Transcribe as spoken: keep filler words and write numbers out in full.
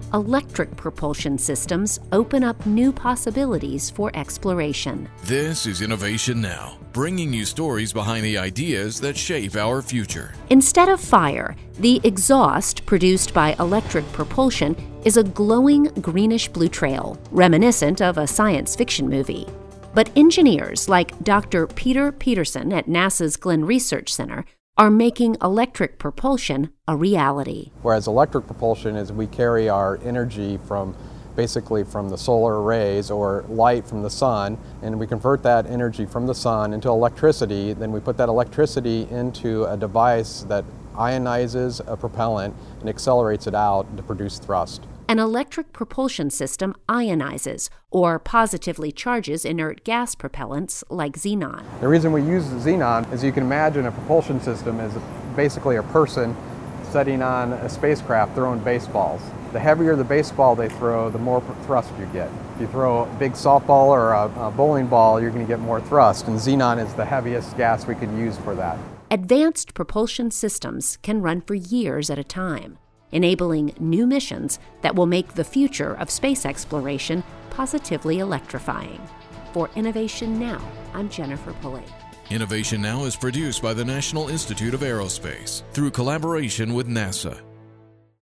electric propulsion systems open up new possibilities for exploration. This is Innovation Now, bringing you stories behind the ideas that shape our future. Instead of fire, the exhaust produced by electric propulsion is a glowing greenish-blue trail, reminiscent of a science fiction movie. But engineers like Doctor Peter Peterson at NASA's Glenn Research Center are making electric propulsion a reality. Whereas electric propulsion is we carry our energy from basically from the solar rays or light from the sun, and we convert that energy from the sun into electricity. Then we put that electricity into a device that ionizes a propellant and accelerates it out to produce thrust. An electric propulsion system ionizes or positively charges inert gas propellants like xenon. The reason we use xenon is you can imagine a propulsion system is basically a person sitting on a spacecraft throwing baseballs. The heavier the baseball they throw, the more thrust you get. If you throw a big softball or a, a bowling ball, you're going to get more thrust, and xenon is the heaviest gas we can use for that. Advanced propulsion systems can run for years at a time, enabling new missions that will make the future of space exploration positively electrifying. For Innovation Now, I'm Jennifer Pulley. Innovation Now is produced by the National Institute of Aerospace through collaboration with NASA.